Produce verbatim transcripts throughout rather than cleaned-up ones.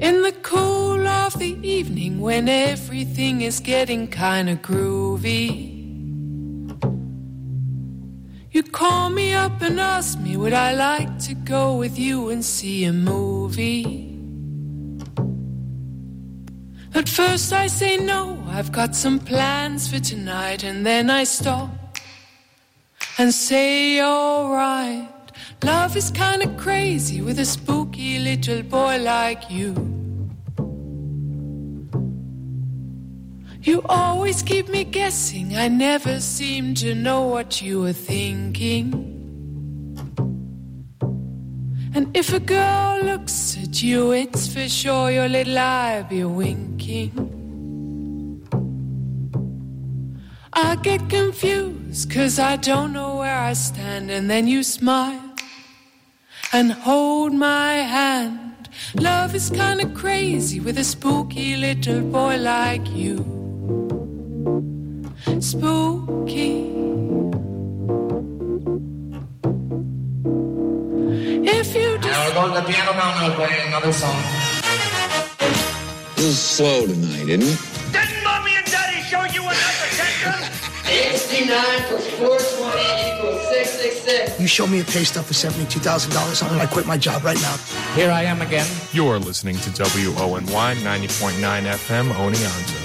In the cool of the evening when everything is getting kinda groovy, you call me up and ask me would I like to go with you and see a movie. At first I say no, I've got some plans for tonight, and then I stop and say alright. Love is kinda crazy with a spooky little boy like you. You always keep me guessing, I never seem to know what you were thinking. And if a girl looks at you, it's for sure your little eye be winking. I get confused, cause I don't know where I stand, and then you smile and hold my hand. Love is kinda crazy with a spooky little boy like you. Spooky. If you just... Now we're going to the piano now, now playing another song. This is slow tonight, isn't it? Didn't Mommy and Daddy show you enough attention? sixty-nine plus four twenty equals six six six. You show me a pay stub for seventy-two thousand dollars on it, I quit my job right now. Here I am again. You're listening to W O N Y ninety point nine F M Oneonta.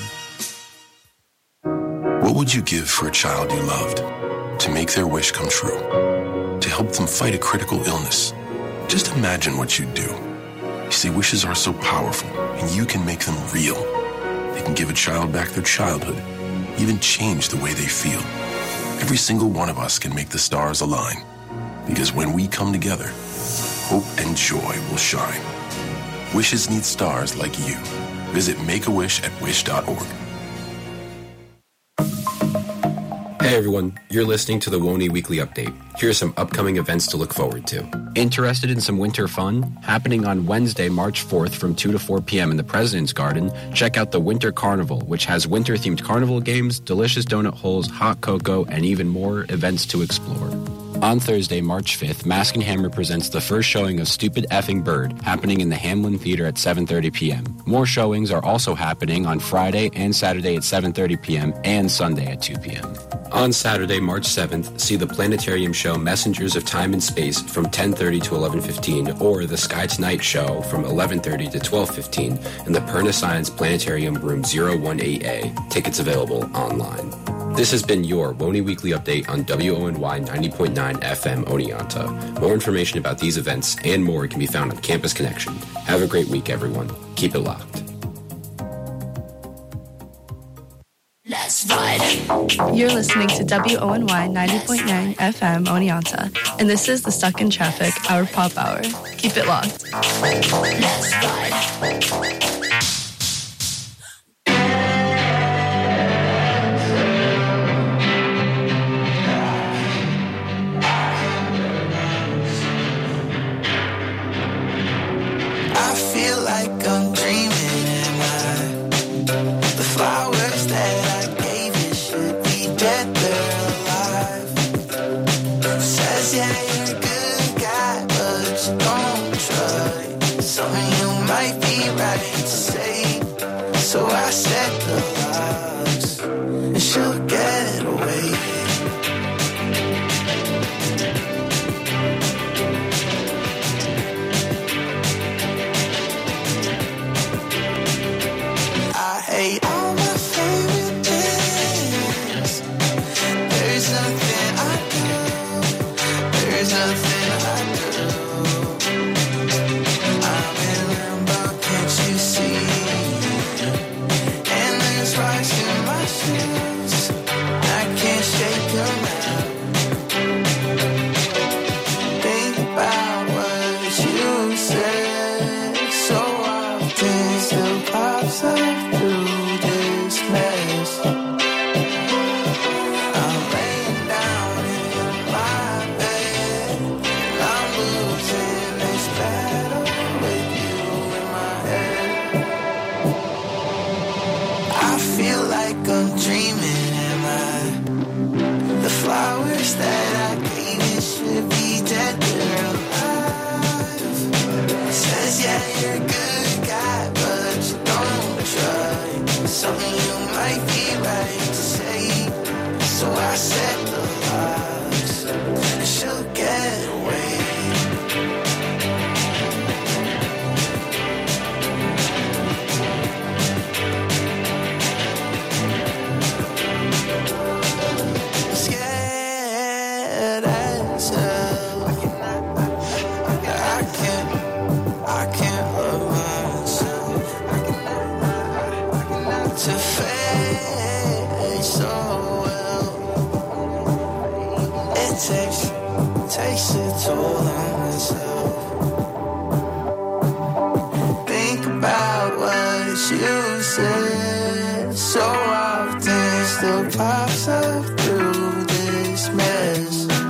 What would you give for a child you loved? To make their wish come true? To help them fight a critical illness? Just imagine what you'd do. You see, wishes are so powerful, and you can make them real. They can give a child back their childhood, even change the way they feel. Every single one of us can make the stars align. Because when we come together, hope and joy will shine. Wishes need stars like you. Visit Make A Wish at wish dot org. Hey everyone, you're listening to the W O N Y Weekly Update. Here are some upcoming events to look forward to. Interested in some winter fun? Happening on Wednesday, March fourth from two to four p.m. in the President's Garden, check out the Winter Carnival, which has winter-themed carnival games, delicious donut holes, hot cocoa, and even more events to explore. On Thursday, March fifth, Mask and Hammer presents the first showing of Stupid Effing Bird, happening in the Hamlin Theater at seven thirty p.m. More showings are also happening on Friday and Saturday at seven thirty p.m. and Sunday at two p.m. On Saturday, March seventh, see the planetarium show Messengers of Time and Space from ten thirty to eleven fifteen, or the Sky Tonight show from eleven thirty to twelve fifteen in the Perna Science Planetarium Room zero one eight A. Tickets available online. This has been your W O N Y Weekly Update on W O N Y ninety point nine F M Oneonta. More information about these events and more can be found on Campus Connection. Have a great week, everyone. Keep it locked. Let's ride. You're listening to W O N Y ninety point nine F M Oneonta, and this is the Stuck in Traffic, our pop hour. Keep it locked. Let's ride. Still pops up through the something you might be right to say. So I set the locks, and she'll get away. Scared as hell. I can't, I can't love myself. To face so well, it takes, takes a toll on myself. Think about what you said so often, still pops up through this mess.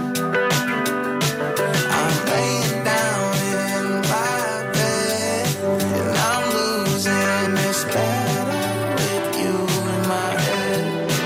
I'm laying down in my bed and I'm losing this battle with you in my head.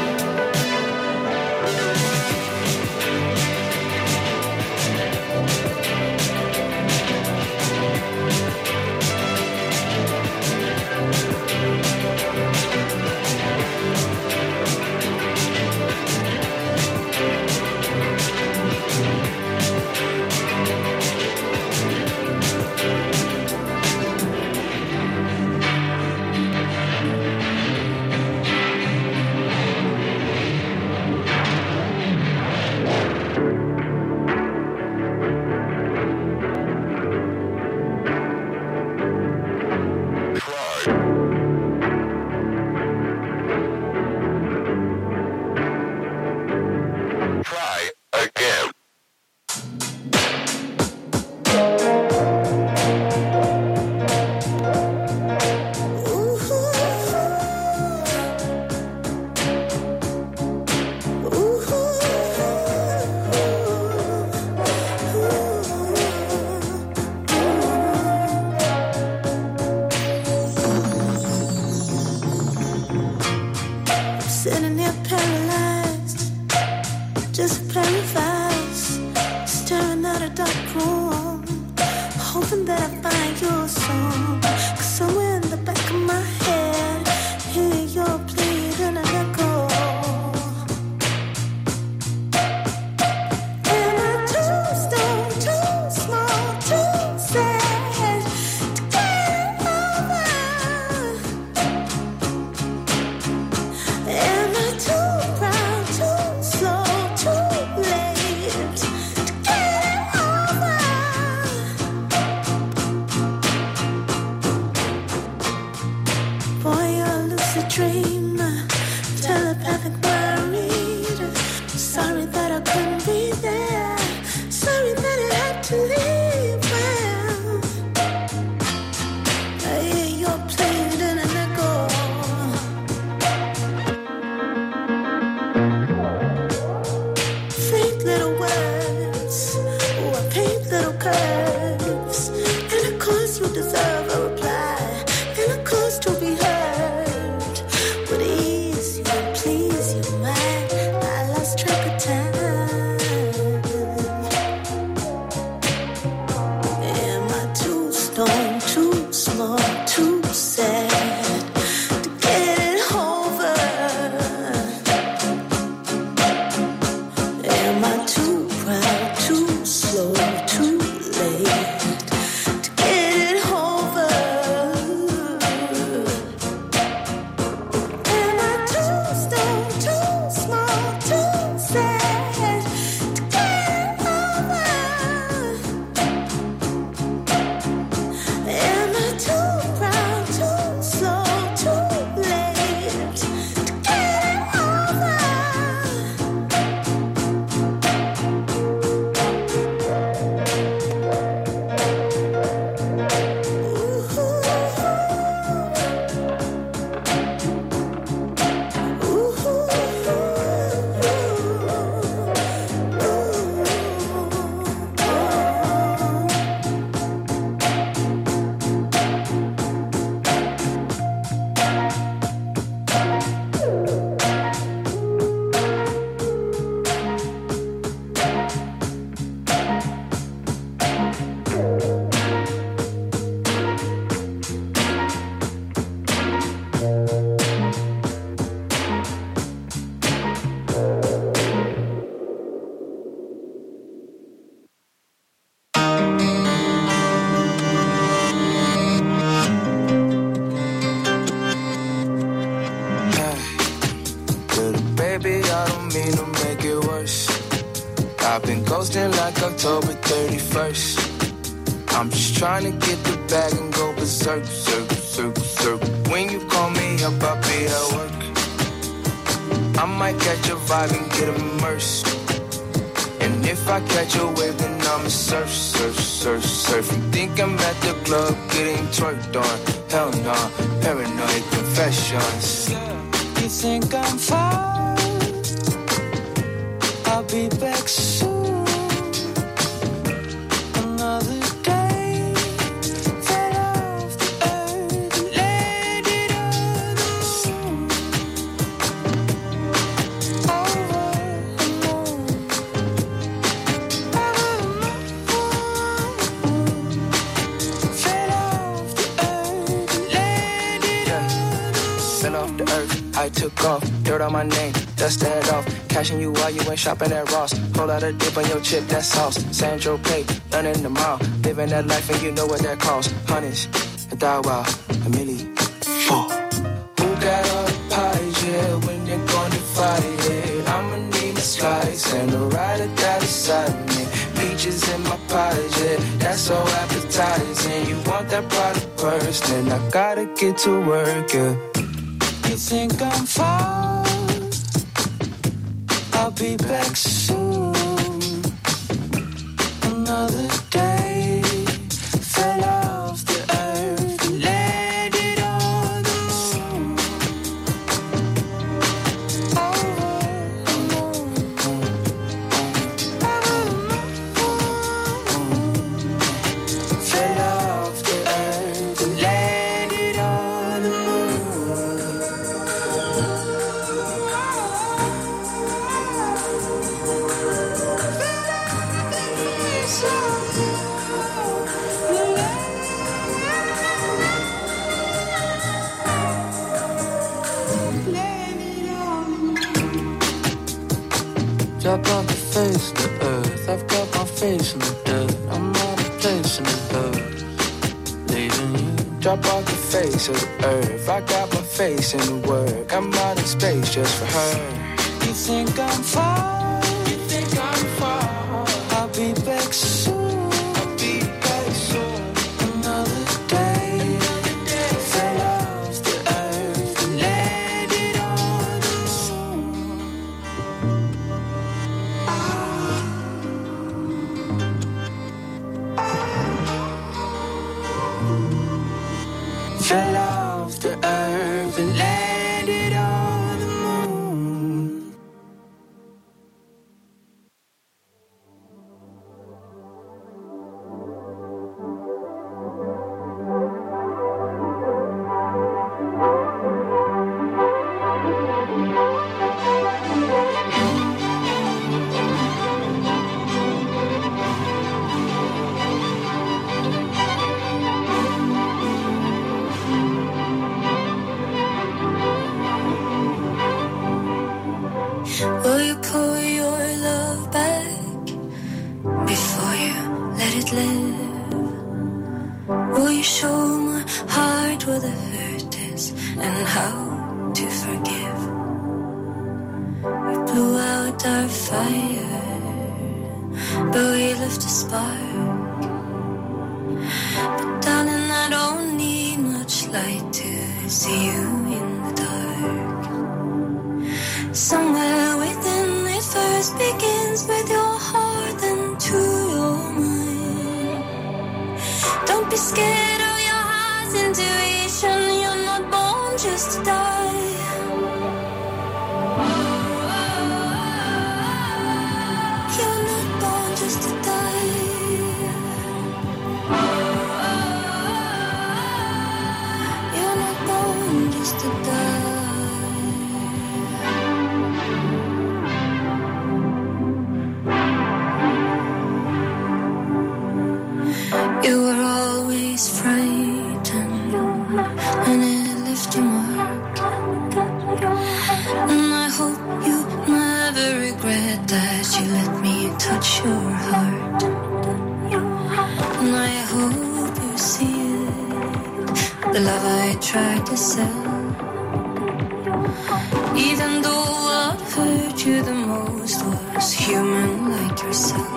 Sitting here paralyzed, just playing fast, staring at a dark room, hoping that I find your song. Cause somewhere in the back of my head, hear your plea and an echo. Am I too stoned, too small, too sad to get over? Am I too proud, too slow, too late? I've been ghosting like October thirty-first. I'm just trying to get the bag and go berserk, berserk, berserk, berserk. When you call me up, I'll be at work. I might catch a vibe and get immersed. And if I catch a wave, then I'ma surf, surf, surf, surf. You think I'm at the club getting twerked on? Hell nah, paranoid confessions. You think I'm far? I'll be back soon. Another day fell off the earth and landed on the moon. Over and on, over the moon. Fell off the earth and landed on the moon. Fell off the earth, I took off, dirt on my name, dust that off. Cashing you while you went shopping at Ross. Whole lot of dip on your chip, that's sauce. Sandro Pay, none in the mall. Living that life and you know what that costs. Hundreds, a thou wow, a milli, four. Who got all the pies, yeah, when they're gonna fight it? I'ma need a slice and a rider down beside me. Peaches in my pies, yeah, that's so appetizing. You want that product first, then I gotta get to work, yeah. You think I'm far? I'll be back soon. Another day fell off the earth and landed on the moon. Over and on, over the moon. Fell off the earth and landed on the moon. Drop off the face of the earth. I've got my face in the dirt. I'm out of place in the earth. Leaving you. Drop off the face of the earth. I got my face in the work. I'm out of space just for her. You think I'm far? You think I'm far? I'll be back soon. I'll be back soon. Another day, another day fell off the earth and landed on the moon. Fell off the earth and landed on the moon. Will you pull your love back before you let it live? Will you show my heart where the hurt is and how to forgive? We blew out our fire, but we left a spark. But darling, I don't need much light to see you in the dark. Somewhere within it first begins with your heart and to your mind. Don't be scared of your heart's intuition. You're not born just to die. You're not born just to die. You're not born just to die. You were always frightened, and it left a mark. And I hope you never regret that you let me touch your heart. And I hope you see it, the love I tried to sell. Even though I've hurt loved you the most was human like yourself.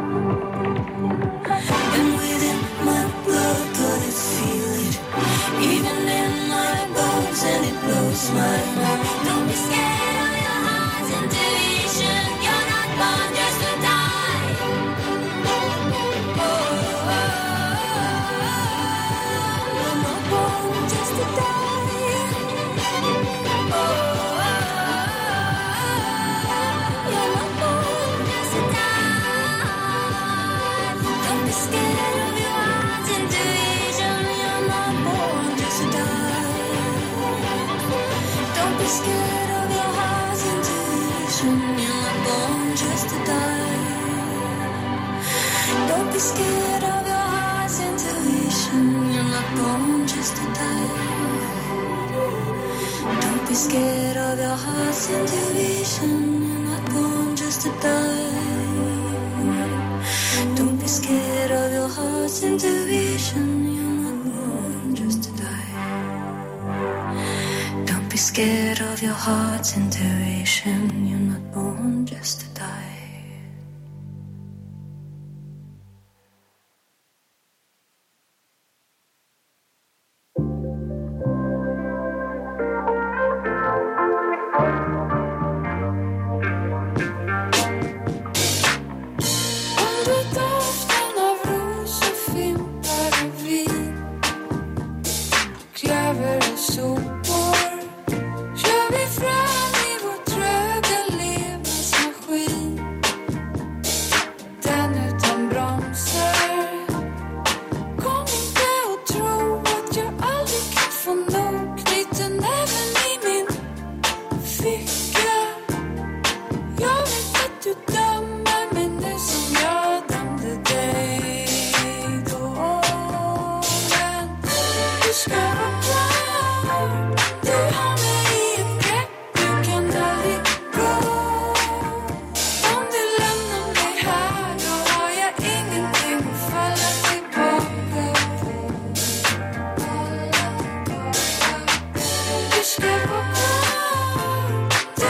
And within my blood, could it feel it? Even in my bones, and it blows my mind. Don't be scared of your heart's intuition. You're not born just to die. Oh, oh, oh, oh. You're not born just to die. Oh, oh, oh, oh. You're not born just to die. Don't be scared of your heart's intuition. You're not born just to die. Don't be scared of your heart's intuition. You're not born just to die. Don't be scared of your heart's intuition. You're not born just to die. Don't be scared of your heart's intuition. You're not born just to die. Don't be scared of your heart's intuition. You're not born just to die. Don't be scared of your heart's intuition. You're not born just to die. Under doften av ros och fimpar och vin, klöver och sopor, kör vi fram i vår tröga levnadsmaskin. Den utan bromsar. Kom inte och tro att jag aldrig kan få nog. Knyter näven i min ficka. Jag vet att du dömer mig nu som jag dömde dig då. Men du ska vara klar. Du har mig i ett grepp. Du kan aldrig gå. Om du lämnar mig här, då har jag ingenting att falla tillbaka på. Du ska vara klar. Du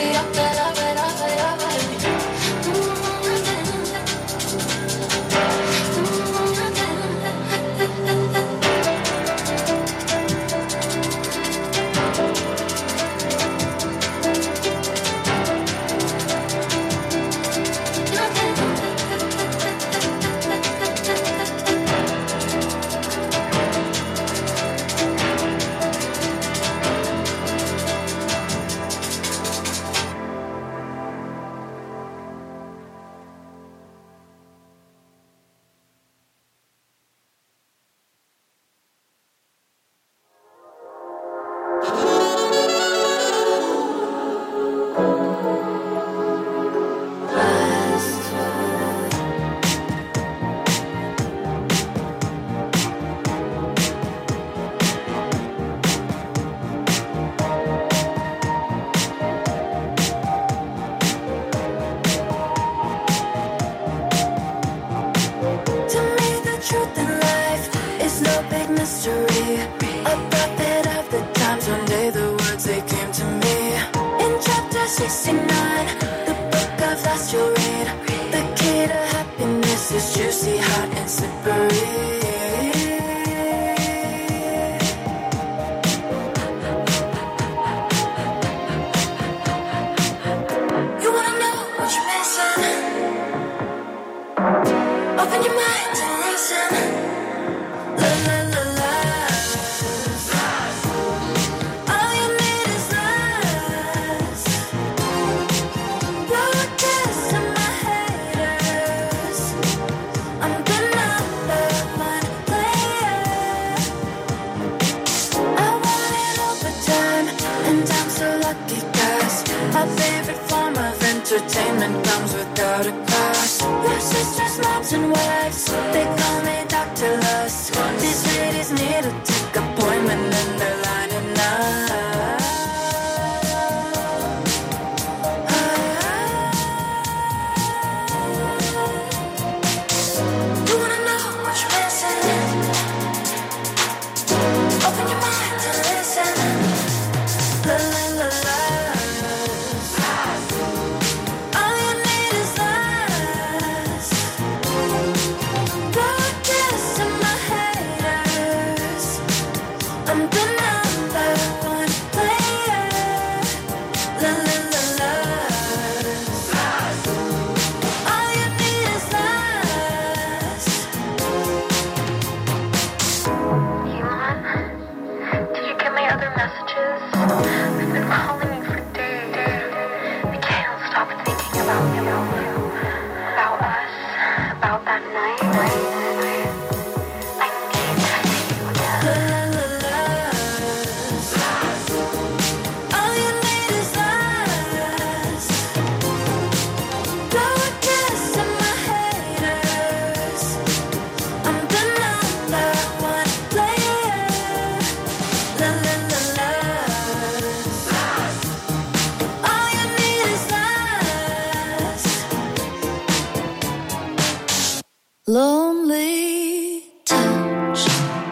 Lonely touch,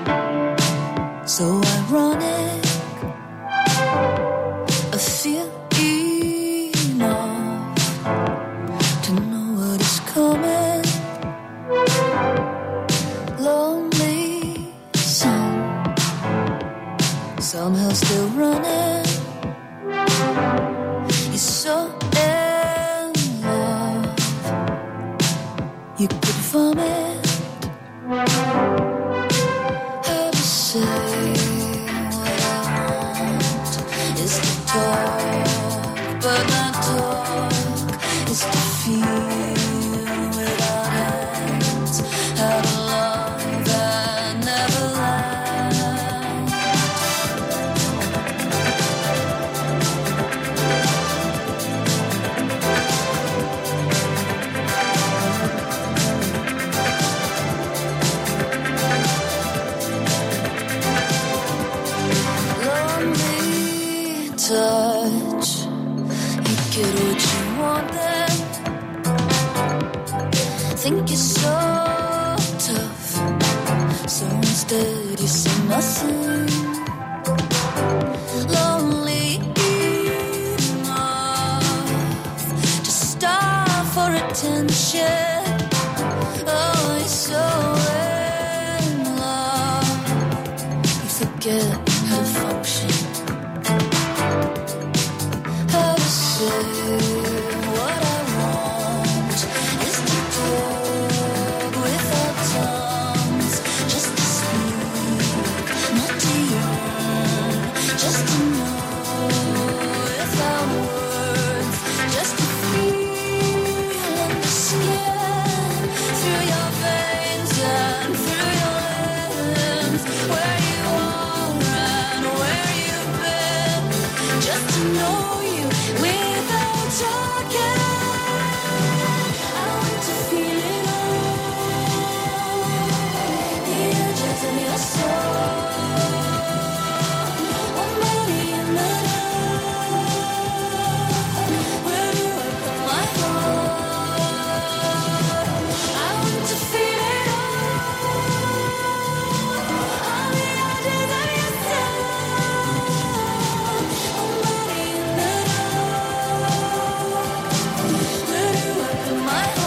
so ironic. I feel enough to know what is coming. Lonely sun, somehow still running. You're so in love, you could vomit. How to say what I want is to talk, but not talk is to feel without hands. How to love and never touch, you get what you want then. Think you're so tough, so instead you say nothing. Lonely enough attention. Oh, you're so in love, you forget how to function. How to say what I want is to talk without tongues, just to speak, not to yearn, just to know without words, just to feel in the skin, through your veins and through your limbs, where you are and where you've been, just to know you without talking. I want to feel it all, the edges of your soul. One body in the dark, where do I put my heart? I want to feel it all, on the edges of your soul. One body in the dark, where do I put my heart?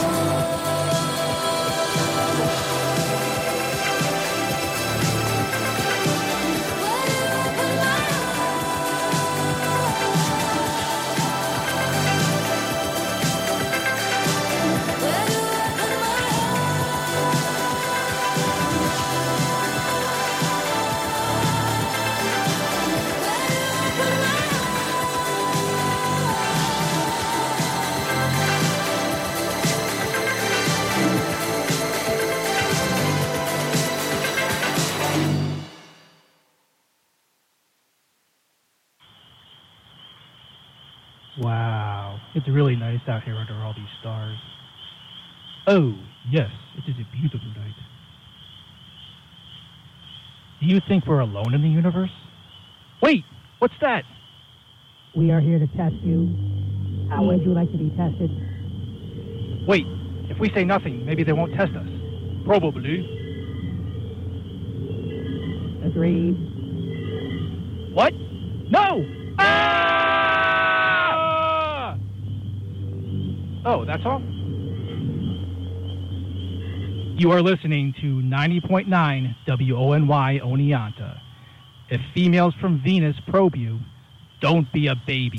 Wow, it's really nice out here under all these stars. Oh, yes, it is a beautiful night. Do you think we're alone in the universe? Wait, what's that? We are here to test you. How would you like to be tested? Wait, if we say nothing, maybe they won't test us. Probably. Agreed. What? No! Ah! Oh, that's all? You are listening to ninety point nine W O N Y Oneonta. If females from Venus probe you, don't be a baby.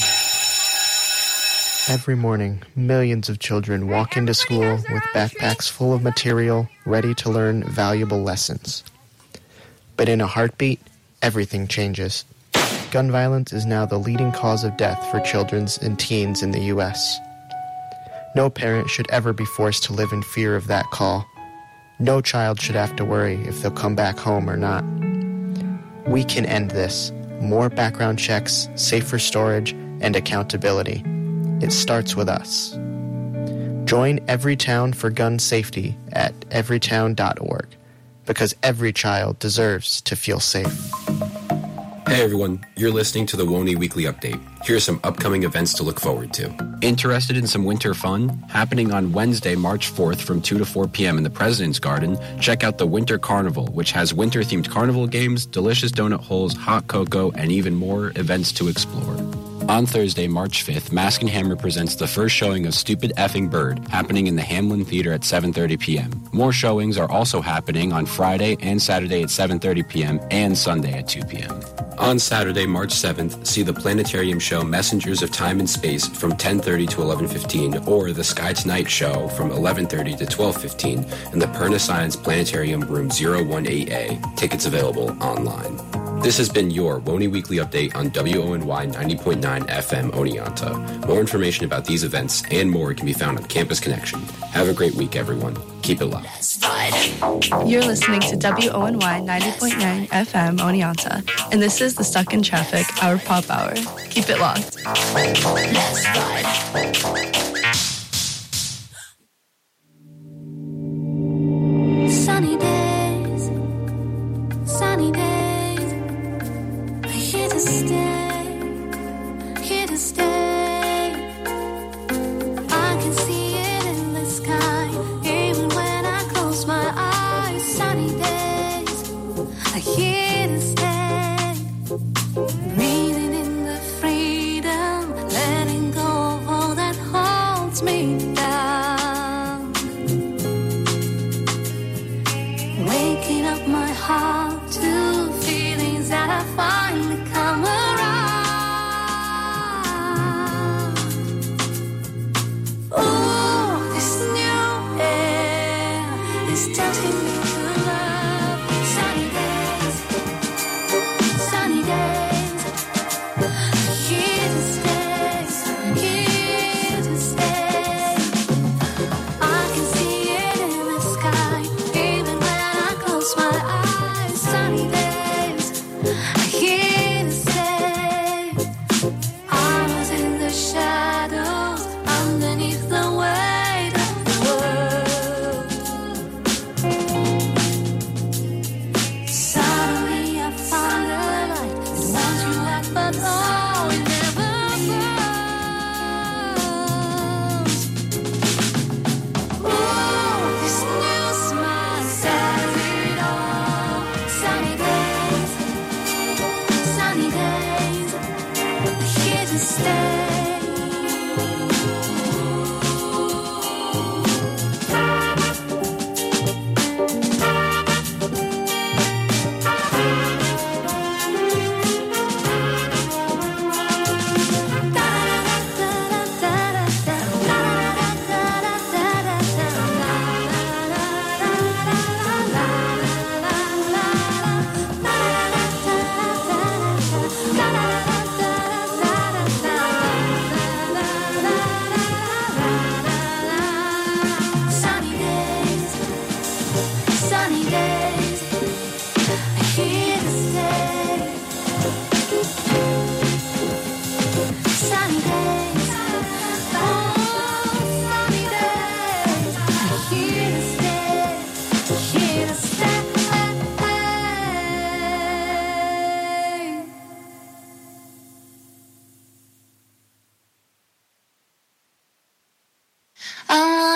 Every morning, millions of children walk into school with backpacks full of material, ready to learn valuable lessons. But in a heartbeat, everything changes. Gun violence is now the leading cause of death for children and teens in the U S. No parent should ever be forced to live in fear of that call. No child should have to worry if they'll come back home or not. We can end this. More background checks, safer storage, and accountability. It starts with us. Join Everytown for Gun Safety at everytown dot org, because every child deserves to feel safe. Hey everyone, you're listening to the Woney Weekly Update. Here are some upcoming events to look forward to. Interested in some winter fun? Happening on Wednesday, March fourth from two to four p.m. in the President's Garden, check out the Winter Carnival, which has winter-themed carnival games, delicious donut holes, hot cocoa, and even more events to explore. On Thursday, March fifth, Mask and Hammer presents the first showing of Stupid Effing Bird, happening in the Hamlin Theater at seven thirty p.m. More showings are also happening on Friday and Saturday at seven thirty p.m. and Sunday at two p.m. On Saturday, March seventh, see the planetarium show Messengers of Time and Space from ten thirty to eleven fifteen, or the Sky Tonight show from eleven thirty to twelve fifteen in the Perna Science Planetarium Room zero one eight A. Tickets available online. This has been your Woney Weekly Update on W O N Y ninety point nine F M Oneonta. More information about these events and more can be found on Campus Connection. Have a great week, everyone. Keep it locked. You're listening to W O N Y ninety point nine F M Oneonta, and this is the Stuck in Traffic, our pop hour. Keep it locked. Let's ride. Sunny days, sunny days, here to stay, here to stay. I can see it in the sky, even when I close my eyes. Sunny days are here to stay, breathing in the freedom, letting go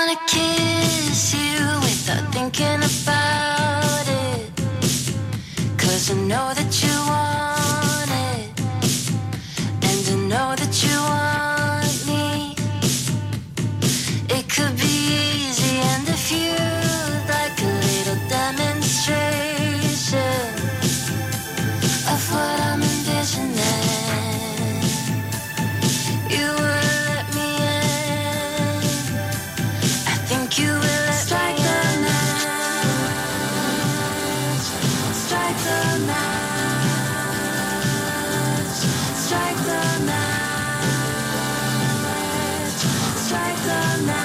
wanna kiss you without thinking about it, 'cause I know that you want it, and I know that you want me. It could be easy, and if you'd like a little demonstration of what I'm envisioning, you will let me in. I think you will let strike the match, strike the match, strike the match, strike the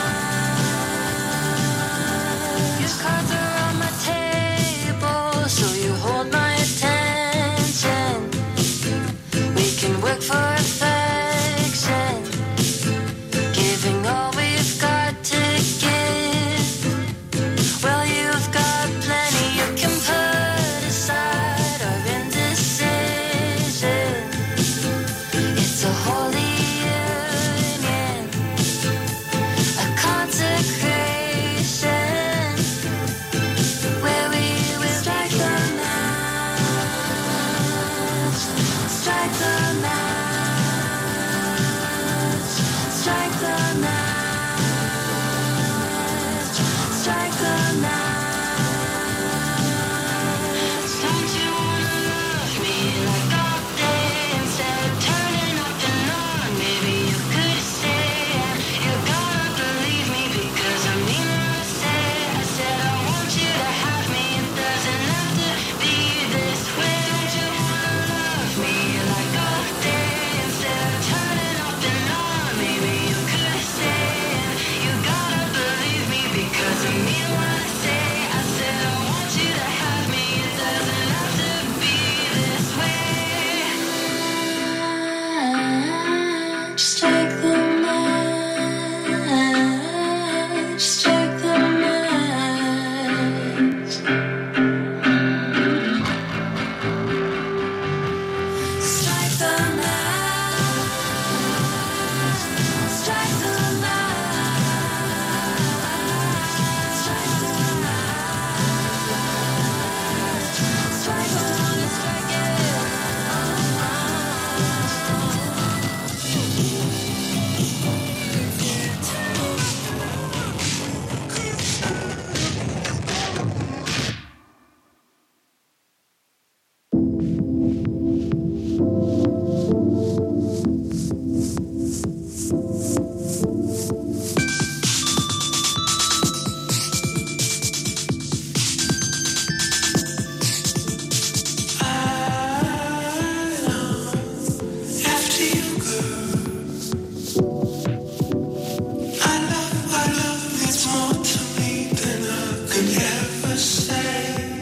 match. Your cards are on my table, so you hold my attention. We can work for affection, giving all we've got to give. Well, you've got plenty you can put aside our indecision. It's a holy union, a consecration, where we will strike the match, strike the match, strike the match, strike the match. Don't you wanna love me like all day instead of turning up and on? Maybe you could say you gotta believe me because I mean what I say. I said I want you to have me. It doesn't have to be this way. Don't you wanna love me like all day instead of turning up and on? Maybe you could say you gotta believe me because I mean what I say. I said I want you to have me. It doesn't have to be this way. Strike the match, strike the match. Strike the match, strike the match, strike the match, strike the one, strike it. After you go, I love, I love means more to me than I could ever say.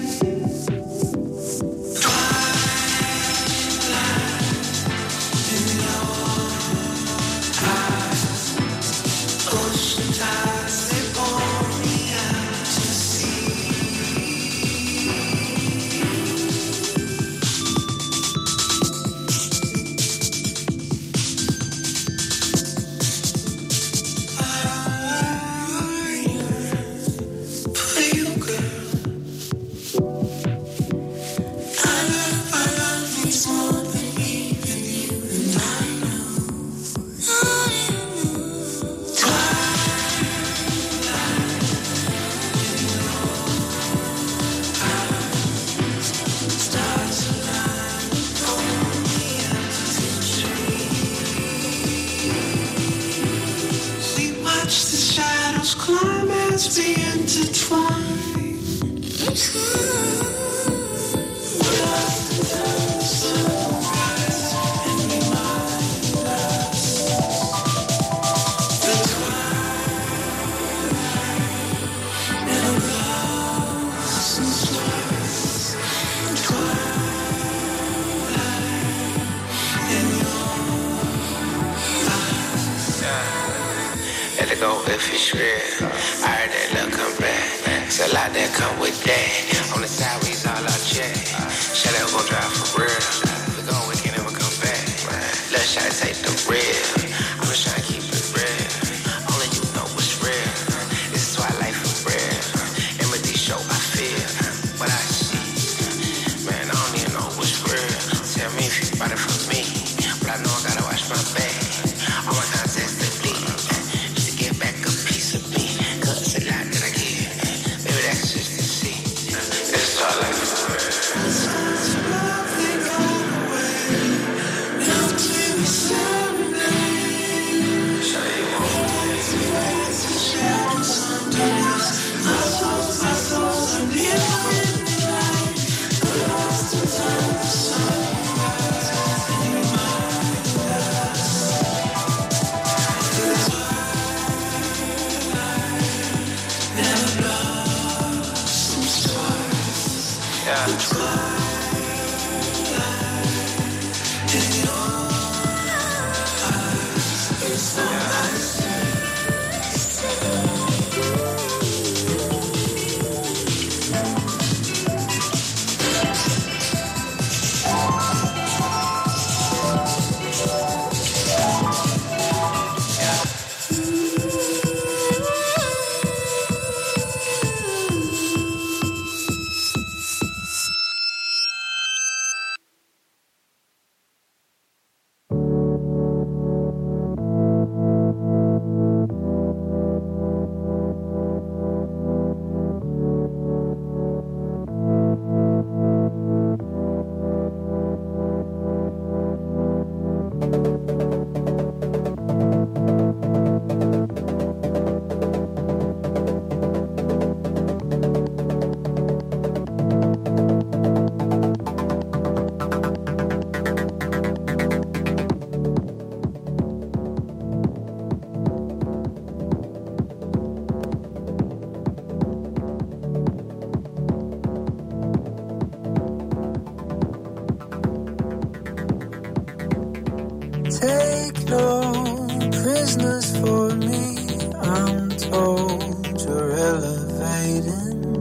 Twilight in your eyes, ocean tides, they pull me out to sea. For you, girl, I love, I love means more than even you and I know. Stars align, pull me out to dream. We watch the shadows climb as we intertwine. Love does rise and remind us the twilight never blossoms twice. Twilight in your eyes. Let it go if it's real. I heard that love come back. It's a lot that come with that. On the side, we all our check. Shut up, gon' drive for real. If we go, we can never come back. Let's try to take the real. I'm just trying to keep it real. Only you know what's real.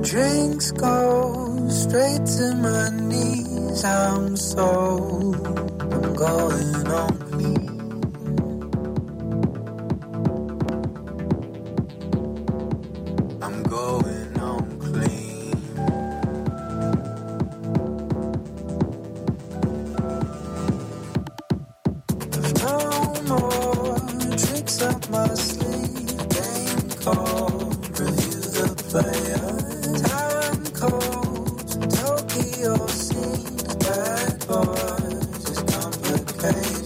drinks go straight to my knees. I'm so, I'm going on clean. I'm going on clean. There's no more tricks up my sleeve. Game called, review the players. Time cold, Tokyo scene. Bad boys, it's complicated.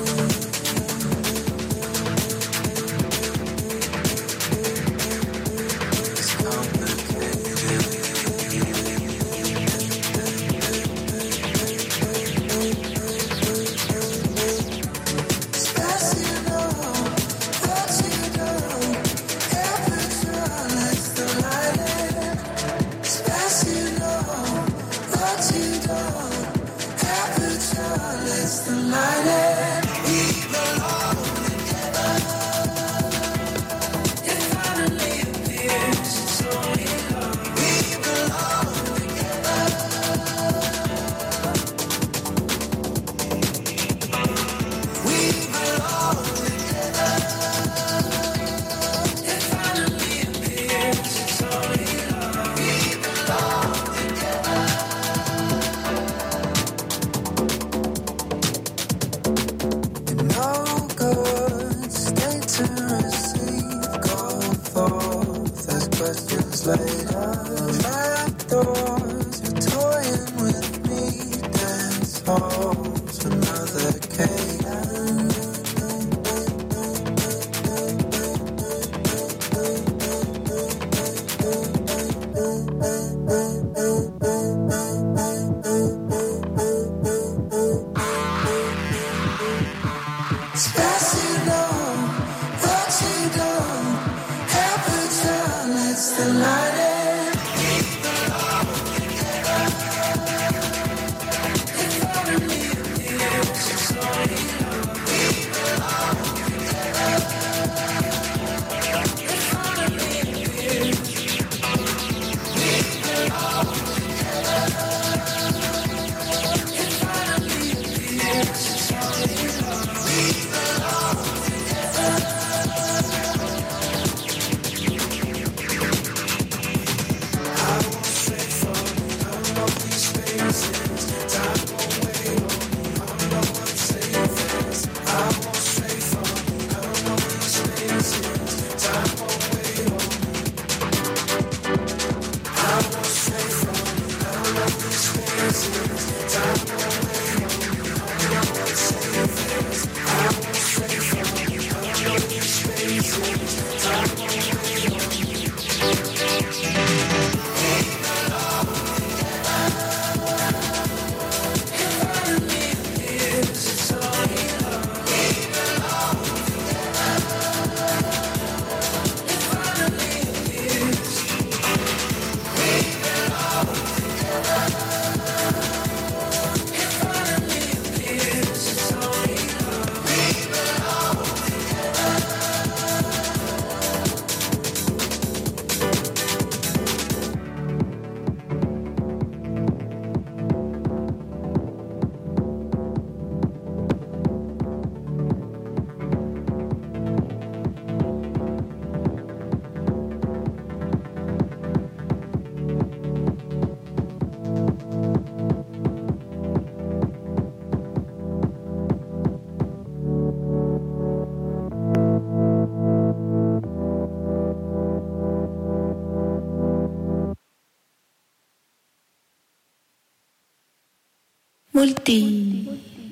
Multi,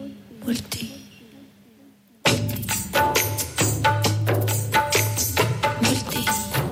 multi, multi.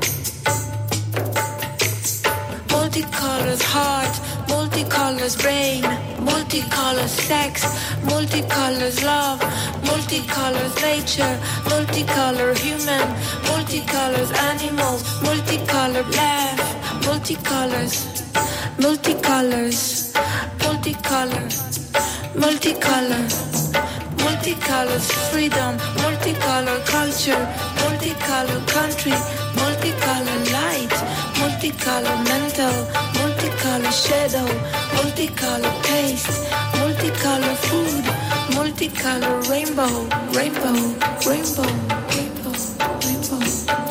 Multicolors heart, multicolors brain, multicolors sex, multicolors love, multicolors nature, multicolor human, multicolors animals, multicolor laugh, multicolors, multicolors, multicolor. Multicolor, multicolor freedom, multicolor culture, multicolor country, multicolor light, multicolor multicolor mental, multicolor shadow, multicolor taste, multicolor food, multicolor rainbow, rainbow, rainbow, rainbow, rainbow,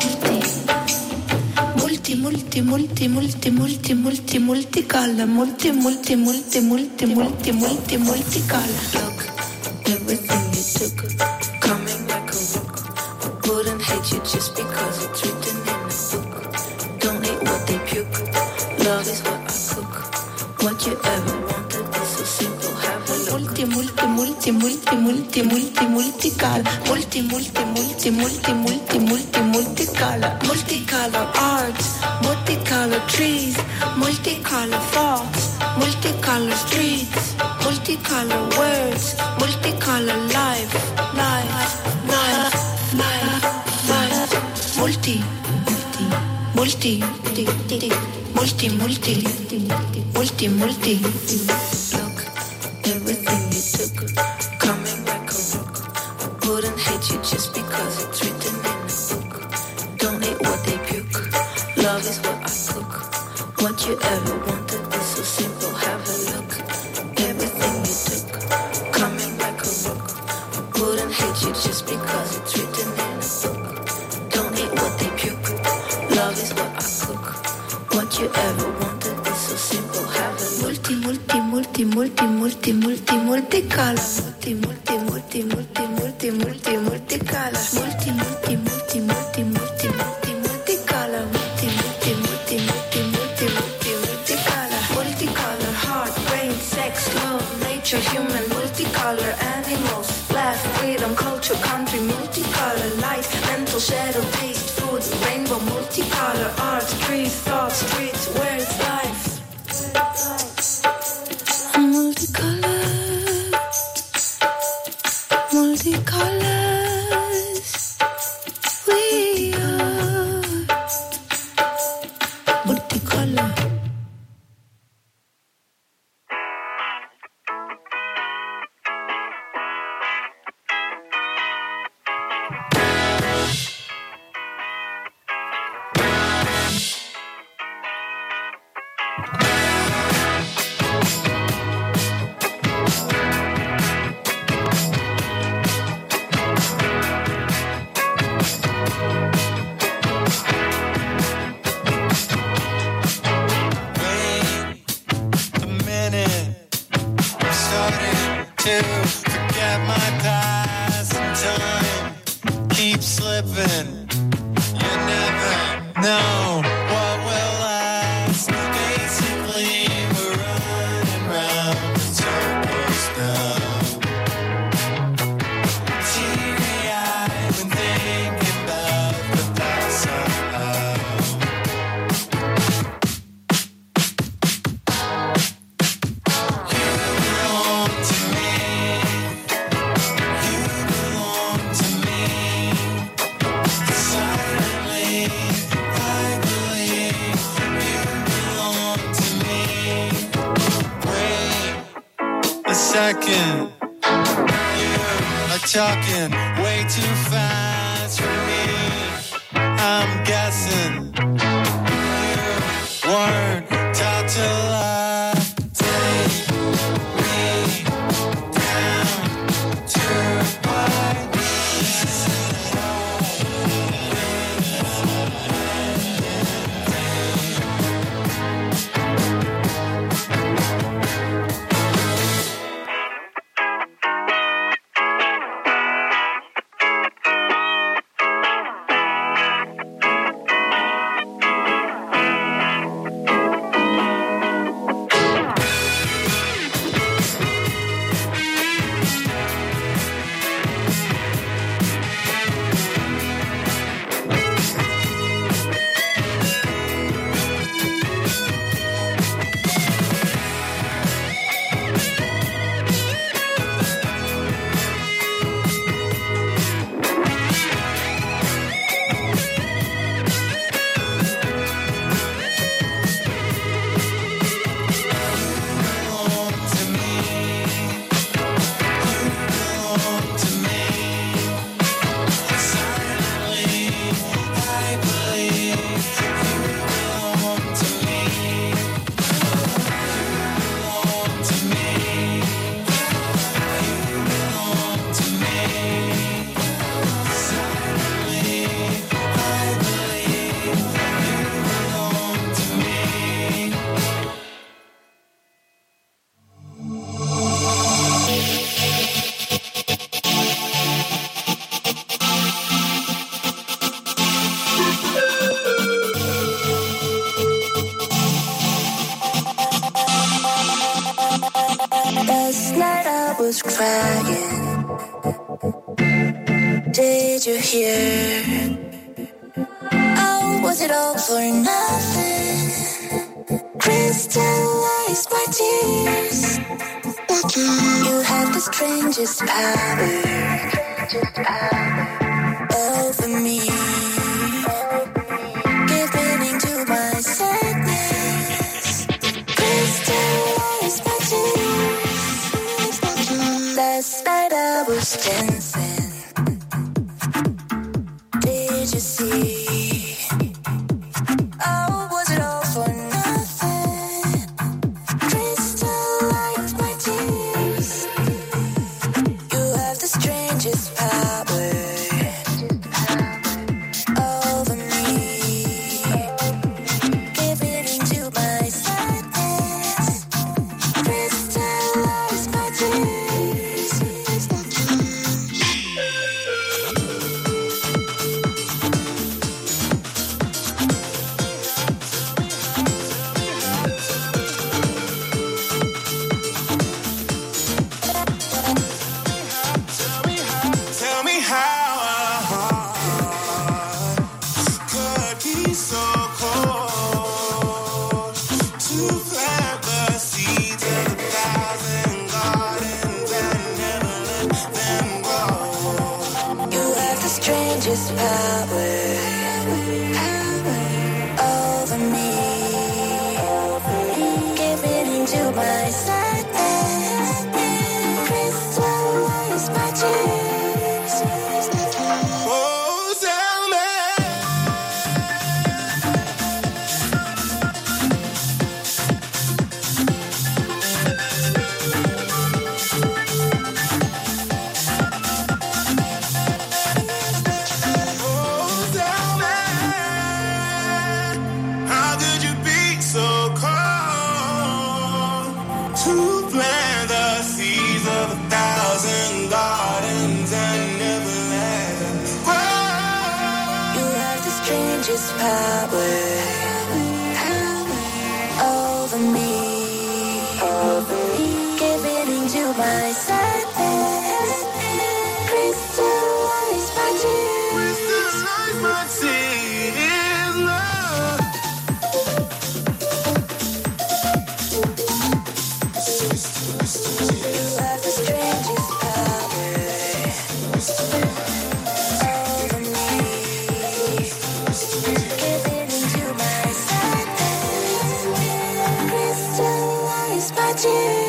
multi, multi, multi, multi, multi, multi, multicolor, multi, multi, multi, multi, multi, multi, multicolor. Look, everything you took, coming like a book. Wouldn't hate you just because it's written in a book. Don't eat what they puke. Love is what I cook. What you ever wanted is so simple. Have a look. Multi, multi, multi, multi, multi, multi, multicolor. Multi, multi, multi, multi, multi, multi, multicolor. Multicolor art, multicolor trees, multicolor thoughts, multicolor streets, multicolor words, multicolor life, life, life, life, life. Multi, multi, multi, multi, multi, multi, multi. Look, everything you took, coming like a book. Wouldn't hate you just because it's written in a book. Don't eat what they puke. Love is what I cook. What you ever wanted is so simple. Have a look. Everything you took, coming like a book. Wouldn't hate you just because it's written in a book. Don't eat what they puke. Love is what I cook. What you ever wanted is so simple. Have a multi, multi, multi, multi, multi, multi, multicolor. Multi, multi, multi, multi, multi, multi, multicolor. Multi, multi, multi, multi, multi, multi, multicolor. Multi, multi, multi, multi, multi, multi, multicolor. Multicolor, heart, brain, sex, love, nature, human, multicolor, animals, laugh, freedom, culture, country, multicolor, light, mental, shadow, taste, food, rainbow, multicolor, art, trees, thoughts, streets, words, life. Multicolor, multicolors, we are multicolor. Second, you are talking way too fast for me. I'm guessing you weren't taught to love. Take me down to my knees. crying. Did you hear? Oh, was it all for nothing? Crystallized my tears. You have the strangest power over me. Give meaning to my sadness. Crystallized my tears. Last night I was dancing. Did you see? Oh, was it all for nothing? Crystallized my tears. You have the strangest power over me. Give meaning to my sadness. Crystallized my tears. Tell me how a heart could be so cold to plant the seeds of a thousand gardens and never let them grow. You have the strangest power over me. Give meaning to my sadness. Crystallize my tears. Oh, tell me. Oh, tell me. How could you be so cold to plant the seeds of a thousand gardens and never let them grow? You have the strangest power over me. Give meaning to my sadness. Crystallize my tears. Crystallize my tears, love. You have the strangest power over me. Give meaning to my sadness. Crystallize my tears.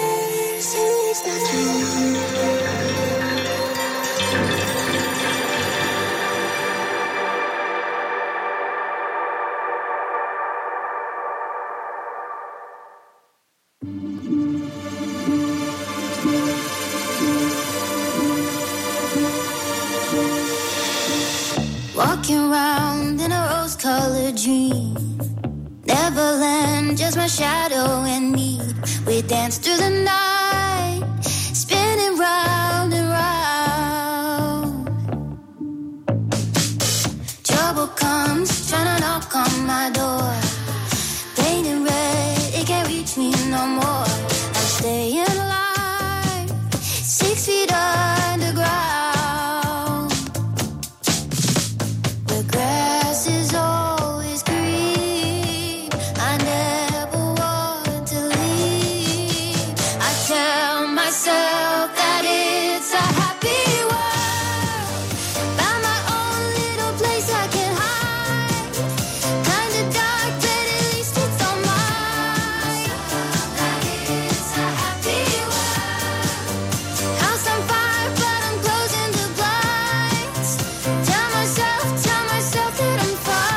Walking around in a rose-colored dream. Neverland, just my shadow and me. We dance through the night, spinning round and round. Trouble comes, trying to knock on my door. Painted red, it can't reach me no more. I'm staying alive, six feet underground. The grass is always green. I never want to leave. I tell myself that it's a happy world. Found my own little place I can hide. Kinda dark, but at least it's all mine. That it's a happy world. House on fire, but I'm closing the blinds. Tell myself, tell myself that I'm fine.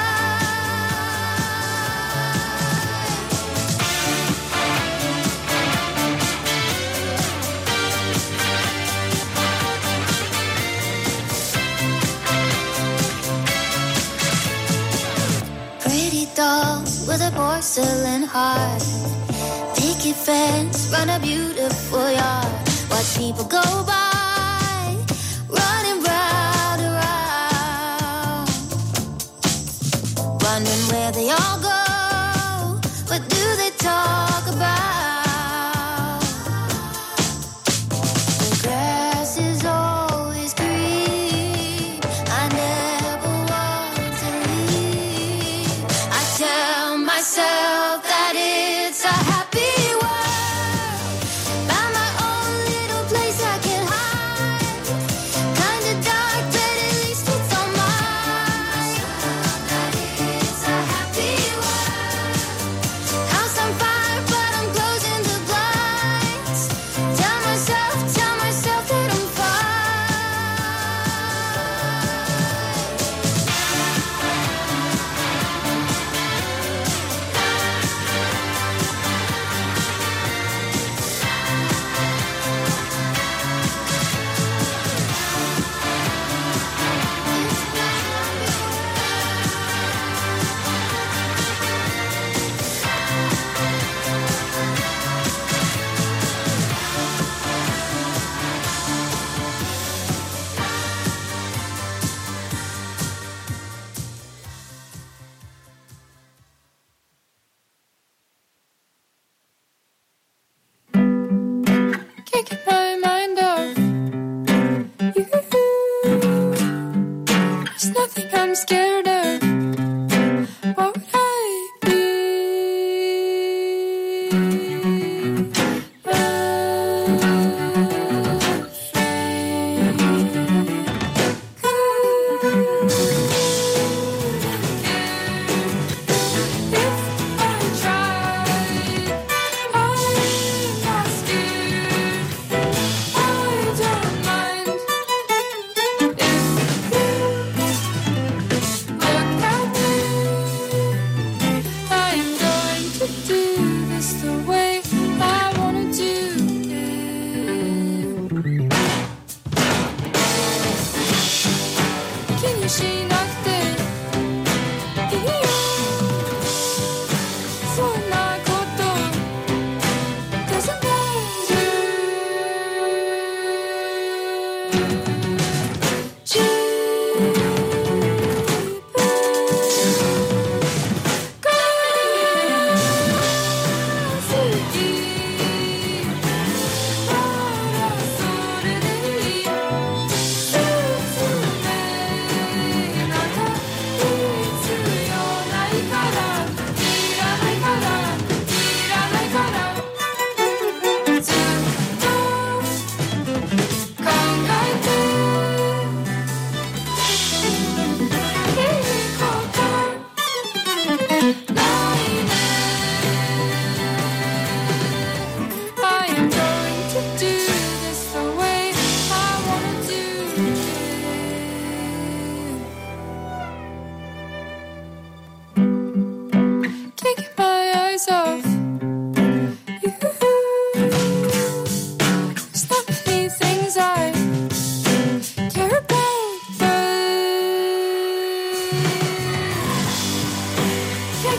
Pretty doll with a porcelain heart. Picket fence, run a beautiful yard. Watch people go by, running round and round. Wondering where they all go. What do they talk about? The grass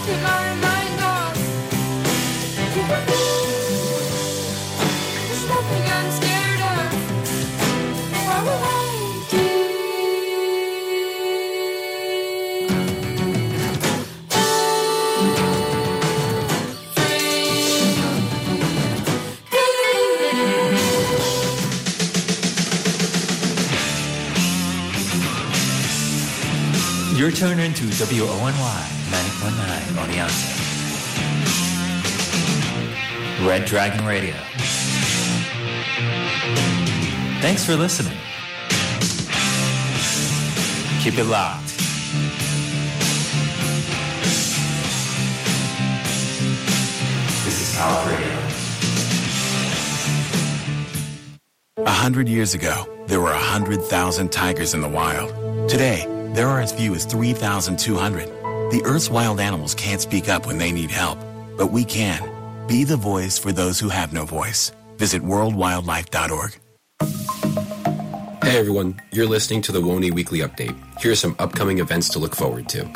take our mind off. There's nothing I'm scared of. Why would I do? You're tuned into W O N Y ninety point nine Oneonta. Red Dragon Radio. Thanks for listening. Keep it locked. This is Power Radio. A hundred years ago, there were a hundred thousand tigers in the wild. Today, there are as few as three thousand two hundred. The Earth's wild animals can't speak up when they need help, but we can. Be the voice for those who have no voice. Visit world wildlife dot org. Hey everyone, you're listening to the W O N Y Weekly Update. Here are some upcoming events to look forward to.